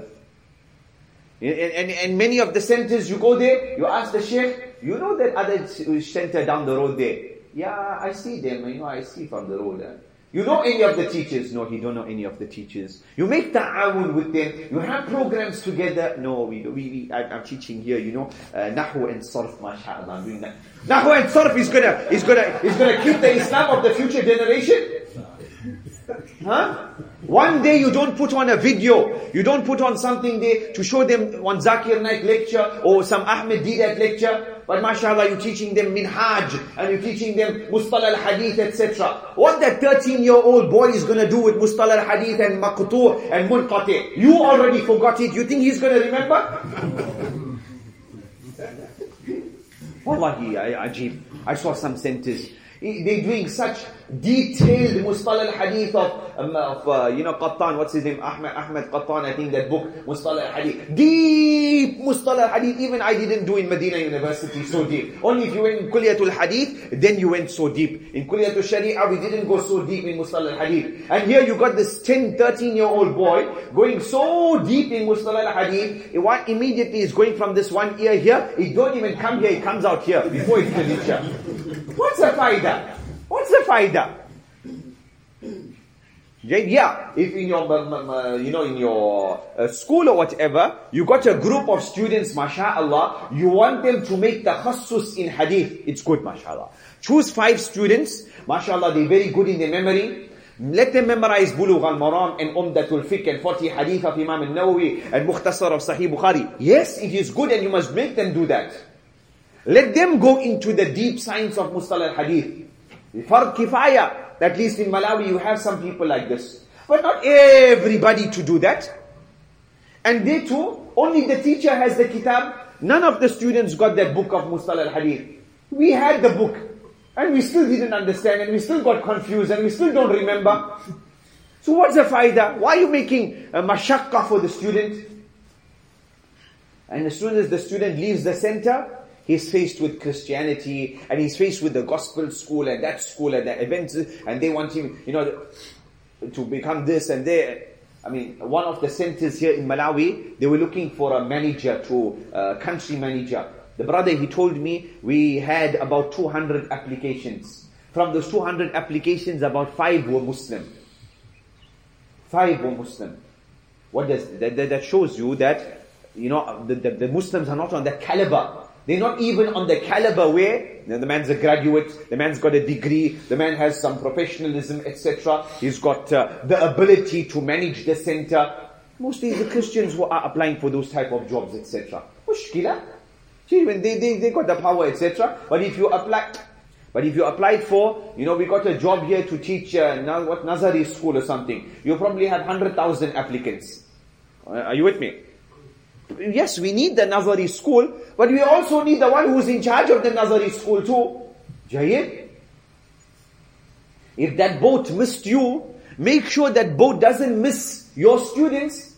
And many of the centers, you go there, you ask the sheikh, you know that other center down the road there? Yeah, I see them, I see from the road. You know any of the teachers? No, he don't know any of the teachers. You make ta'awun with them. You have programs together. No, I'm teaching here, Nahu and Sarf, mashallah, I'm doing that. Nahu and Sarf is gonna keep the Islam of the future generation? Huh? One day you don't put on a video, you don't put on something there to show them one Zakir Naik lecture or some Ahmed Didat lecture, but mashallah you're teaching them Minhaj and you're teaching them Mustalah al-Hadith, etc. What that 13-year-old boy is going to do with Mustalah al-Hadith and Maqtu' and Munqati? You already forgot it, you think he's going to remember? Wallahi, ajib. I saw some centers. They're doing such detailed Mustalah al-Hadith of Qattan, what's his name? Ahmed Qattan, I think that book, Mustalah al-Hadith. Deep Mustalah al-Hadith, even I didn't do in Medina University so deep. Only if you went in Kulliyatul Hadith, then you went so deep. In Kulliyatul Sharia, we didn't go so deep in Mustalah al-Hadith. And here you got this 10, 13-year-old boy going so deep in Mustalah al-Hadith, what immediately is going from this one ear here, it don't even come here, it comes out here before it can reach here. What's the faida? What's the faida? Yeah, if in your school or whatever, you got a group of students, mashallah, you want them to make takhassus in hadith, it's good, mashallah. Choose 5 students, mashallah, they're very good in their memory. Let them memorize Bulugh al-Maram and Umdatul Fiqh and 40 hadith of Imam al-Nawawi and Mukhtasar of Sahih Bukhari. Yes, it is good and you must make them do that. Let them go into the deep science of Mustalah al-Hadith. Fard Kifaya, at least in Malawi you have some people like this. But not everybody to do that. And they too, only the teacher has the kitab. None of the students got that book of Mustalah al-Hadith. We had the book. And we still didn't understand and we still got confused and we still don't remember. So what's the faida? Why are you making a mashaqqa for the student? And as soon as the student leaves the center, he's faced with Christianity and he's faced with the gospel school and that school and the events and they want him, to become this and that. I mean, one of the centers here in Malawi, they were looking for a manager country manager. The brother, he told me, we had about 200 applications. From those 200 applications, about 5 were Muslim. 5 were Muslim. What does that shows you that, the Muslims are not on that caliber. They're not even on the caliber where the man's a graduate, the man's got a degree, the man has some professionalism, etc. He's got the ability to manage the center. Mostly the Christians who are applying for those type of jobs, etc. Mushkila. See, when they got the power, etc. But if you applied for, we got a job here to teach Nazari school or something, you probably have 100,000 applicants. Are you with me? Yes, we need the Nazari school, but we also need the one who's in charge of the Nazari school too. Jayid. If that boat missed you, make sure that boat doesn't miss your students.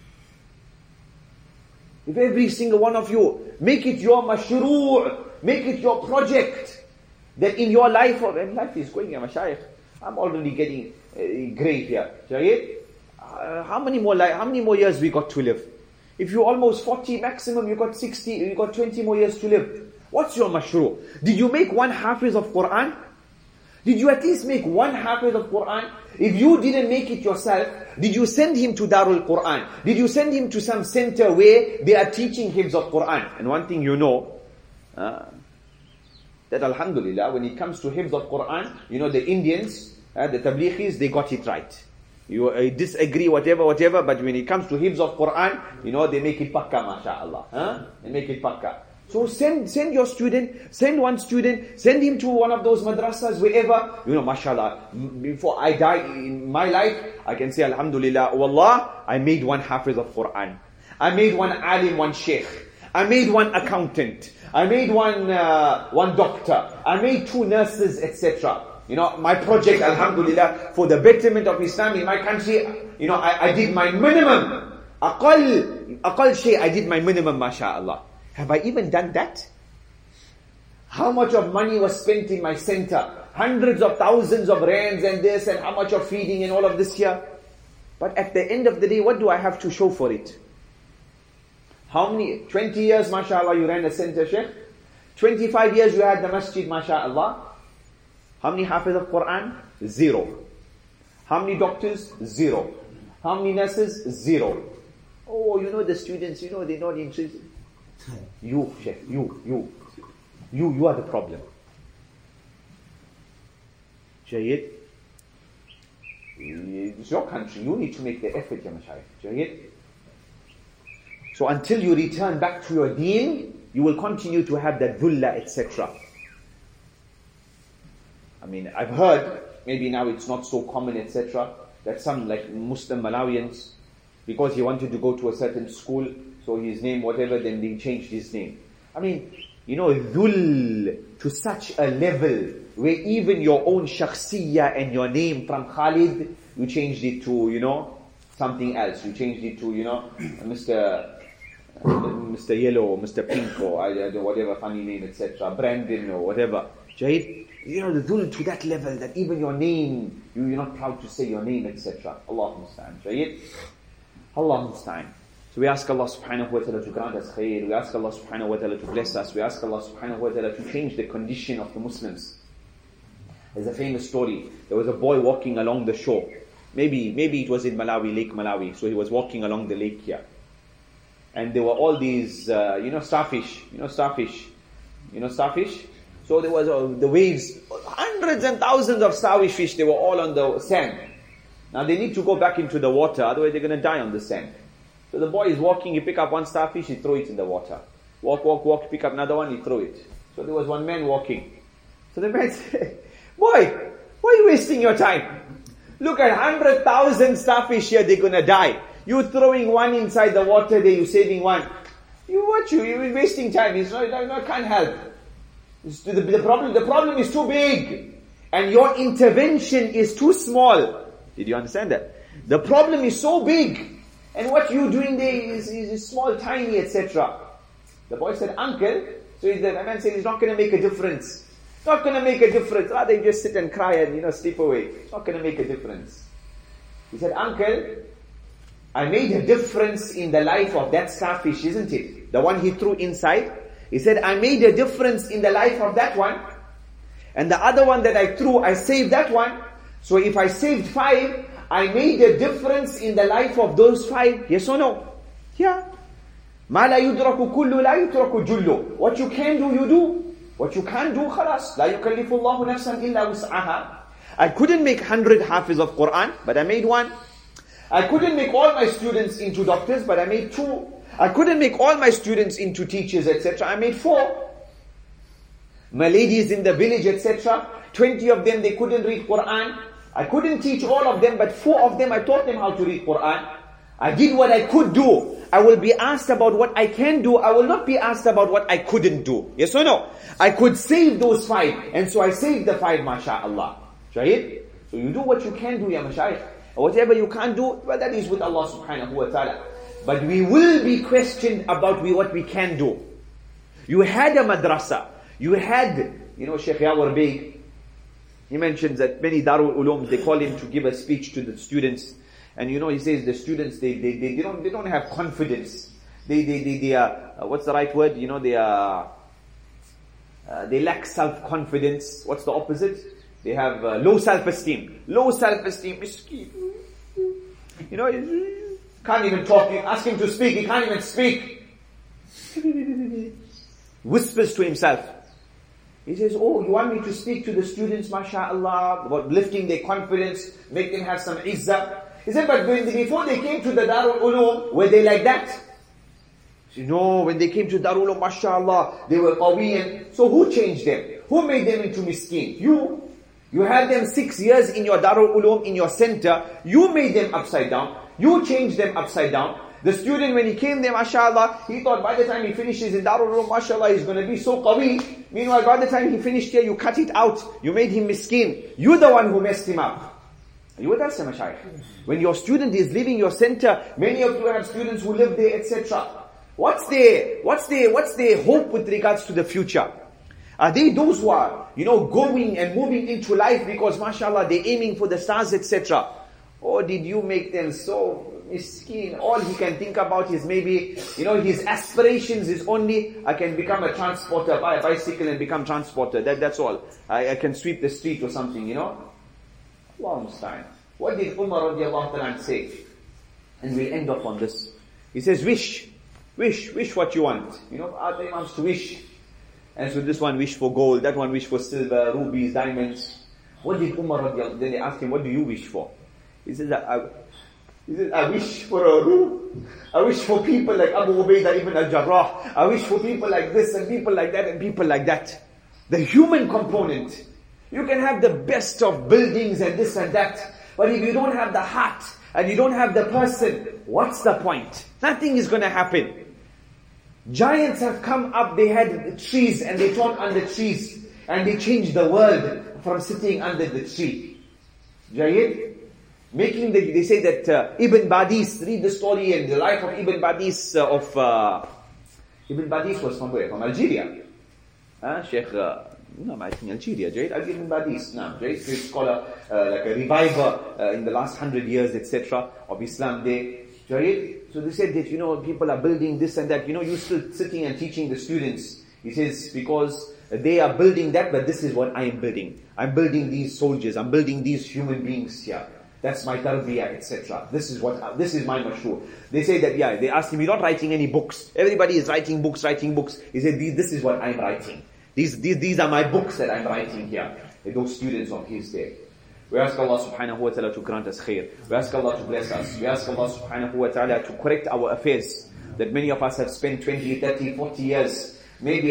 If every single one of you, make it your mashroo', make it your project, that in your life is going, ya mashayikh, I'm already getting grey here. Jayid. How many more years we got to live? If you're almost 40 maximum, you got 60, you got 20 more years to live. What's your mashroo'? Did you make one hafiz of Quran? Did you at least make one hafiz of Quran? If you didn't make it yourself, did you send him to Darul Quran? Did you send him to some center where they are teaching hifz of Quran? And one thing that alhamdulillah, when it comes to hifz of Quran, the Indians, the Tablighis, they got it right. You disagree, whatever, but when it comes to hifz of Quran, they make it pakka, mashallah. They make it pakka. So send your student, send one student, send him to one of those madrasas, wherever, mashallah. Before I die in my life, I can say, alhamdulillah, wallah, I made one hafiz of Quran. I made one alim, one sheikh. I made one accountant. I made one doctor. I made 2 nurses, etc. my project, alhamdulillah, for the betterment of Islam in my country, I did my minimum. Aqal shay, I did my minimum, mashallah. Have I even done that? How much of money was spent in my center? Hundreds of thousands of rands and this, and how much of feeding and all of this here. But at the end of the day, what do I have to show for it? How many? 20 years, mashallah, you ran a center, Sheikh. 25 years you had the masjid, mashallah. How many hafiz of Quran? 0. How many doctors? 0. How many nurses? 0. Oh, the students, they're not interested. You, Sheikh, you are the problem. Jayyid. It's your country. You need to make the effort, ya Mashayikh. Jayyid. So until you return back to your deen, you will continue to have that dhulla, etc. I've heard, maybe now it's not so common, etc., that some like Muslim Malawians, because he wanted to go to a certain school, so his name, whatever, then they changed his name. Dhul to such a level where even your own shakhsiyya and your name from Khalid, you changed it to, something else. You changed it to, Mr. Yellow, or Mr. Pink, or whatever funny name, etc. Brandon, or whatever. Jahid, the dhul to that level that even your name, you're not proud to say your name, etc. Allah musta'an. Jahid? Allah musta'an. So we ask Allah subhanahu wa ta'ala to grant us khair. We ask Allah subhanahu wa ta'ala to bless us. We ask Allah subhanahu wa ta'ala to change the condition of the Muslims. There's a famous story. There was a boy walking along the shore. Maybe it was in Malawi, Lake Malawi. So he was walking along the lake here. And there were all these, starfish. Starfish? So there was the waves, hundreds and thousands of starfish fish. They were all on the sand. Now they need to go back into the water, otherwise they're going to die on the sand. So the boy is walking, he pick up one starfish, he throw it in the water. Walk, pick up another one, he throw it. So there was one man walking. So the man said, boy, why are you wasting your time? Look at 100,000 starfish here, they're gonna die. You throwing one inside the water there, you saving one. You're wasting time, can't help. The problem is too big. And your intervention is too small. Did you understand that? The problem is so big. And what you're doing there is small, tiny, etc. The boy said, uncle, so the man said, it's not going to make a difference. It's not going to make a difference. Rather you just sit and cry and, sleep away. It's not going to make a difference. He said, uncle, I made a difference in the life of that starfish, isn't it? The one he threw inside. He said, I made a difference in the life of that one. And the other one that I threw, I saved that one. So if I saved 5, I made a difference in the life of those 5. Yes or no? Yeah. مَا لَا يُدْرَكُ كُلُّ لَا يُتْرَكُ جُلُّ. What you can do, you do. What you can't do, خلاص. لَا يُكَلِّفُ اللَّهُ نَفْسًا إِلَّا وُسْعَهَا. I couldn't make 100 hafiz of Quran, but I made 1. I couldn't make all my students into doctors, but I made 2. I couldn't make all my students into teachers, etc. I made 4. My ladies in the village, etc. 20 of them, they couldn't read Quran. I couldn't teach all of them, but 4 of them, I taught them how to read Quran. I did what I could do. I will be asked about what I can do. I will not be asked about what I couldn't do. Yes or no? I could save those 5, and so I saved the 5, mashallah. Shahid? So you do what you can do, ya mashayikh. Whatever you can't do, well, that is with Allah subhanahu wa ta'ala. But we will be questioned about what we can do. You had a madrasa. You had, Sheikh Yawar Beg, he mentions that many Darul Ulums, they call him to give a speech to the students. And he says the students, they don't have confidence. They are, what's the right word? They lack self-confidence. What's the opposite? They have low self-esteem. Low self-esteem. Can't even talk. You ask him to speak, he can't even speak. Whispers to himself. He says, oh, you want me to speak to the students, mashallah, about lifting their confidence, make them have some izzah. He said, but before they came to the Darul Ulum, were they like that? He said, no, when they came to Darul Ulum, mashallah, they were qawiyan. So who changed them? Who made them into miskin? You. You had them 6 years in your Darul Ulum, in your center. You made them upside down. You changed them upside down. The student, when he came there, mashallah, he thought by the time he finishes in Darul Ulum, mashallah, he's going to be so qawi. Meanwhile, by the time he finished here, you cut it out. You made him miskin. You're the one who messed him up. You with us, Mashaykh? When your student is leaving your center, many of you have students who live there, etc. What's their hope with regards to the future? Are they those who are, going and moving into life because, mashallah, they're aiming for the stars, etc.? Or did you make them so miskin? All he can think about is maybe, his aspirations is only, I can become a transporter, buy a bicycle and become transporter. That's all. I can sweep the street or something, Allah musta'an. What did Umar radiallahu ta'ala say? And we'll end off on this. He says, wish what you want. Our imams to wish. And so this one wish for gold, that one wish for silver, rubies, diamonds. What did Umar radiallahu? Then they asked him, what do you wish for? He says, I wish for a room. I wish for people like Abu Ubaidah ibn al-Jarrah. I wish for people like this and people like that and people like that. The human component. You can have the best of buildings and this and that. But if you don't have the heart and you don't have the person, what's the point? Nothing is going to happen. Giants have come up, they had trees and they taught under trees. And they changed the world from sitting under the tree. Jayid? They say that Ibn Badis, read the story and the life of Ibn Badis Ibn Badis was from where? From Algeria. Sheikh, I think Algeria, Jayid? Ibn Badis, Jayid, great scholar, like a reviver in the last 100 years, etc. of Islam there. Jayid? So they said that, people are building this and that, you're still sitting and teaching the students. He says, because they are building that, but this is what I am building. I'm building these soldiers, I'm building these human beings here. That's my tarbiyah, etc. This is my mashhur. They say that, they asked him, you're not writing any books. Everybody is writing books. He said, this is what I'm writing. These are my books that I'm writing here. Those students of his there. We ask Allah subhanahu wa ta'ala to grant us khair. We ask Allah to bless us. We ask Allah subhanahu wa ta'ala to correct our affairs. That many of us have spent 20, 30, 40 years. Maybe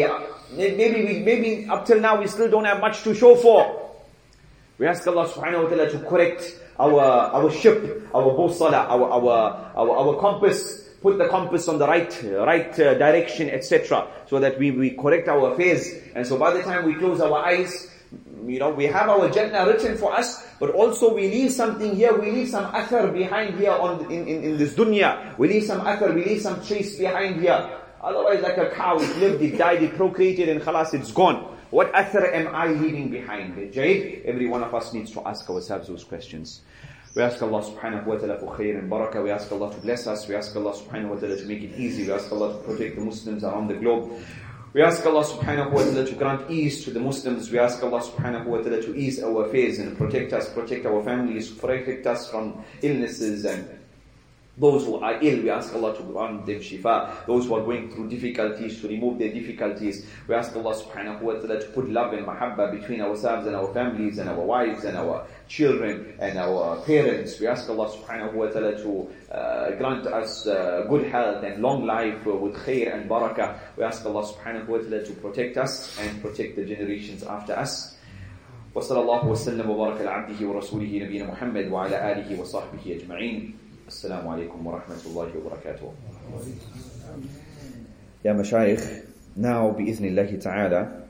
up till now we still don't have much to show for. We ask Allah subhanahu wa ta'ala to correct our ship, our bawsala, our compass, put the compass on the right direction, etc. So that we correct our affairs. And so by the time we close our eyes, we have our Jannah written for us, but also we leave something here, we leave some athar behind here in this dunya. We leave some athar, we leave some trace behind here. Otherwise, like a cow, it lived, it died, it procreated, and khalas, it's gone. What athar am I leaving behind? Jayid, every one of us needs to ask ourselves those questions. We ask Allah subhanahu wa ta'ala for khair and barakah. We ask Allah to bless us. We ask Allah subhanahu wa ta'ala to make it easy. We ask Allah to protect the Muslims around the globe. We ask Allah subhanahu wa ta'ala to grant ease to the Muslims. We ask Allah subhanahu wa ta'ala to ease our affairs and protect us, protect our families, protect us from illnesses and those who are ill. We ask Allah to grant them shifa. Those who are going through difficulties, to remove their difficulties. We ask Allah subhanahu wa ta'ala to put love and mahabba between ourselves and our families and our wives and our children and our parents. We ask Allah subhanahu wa ta'ala to grant us good health and long life with khair and barakah. We ask Allah subhanahu wa ta'ala to protect us and protect the generations after us. وصلى الله وسلم وبارك على عبده ورسوله نبينا محمد وعلى آله وصحبه أجمعين. السلام عليكم ورحمة الله وبركاته. Ya Mashayikh, now بإذن الله تعالى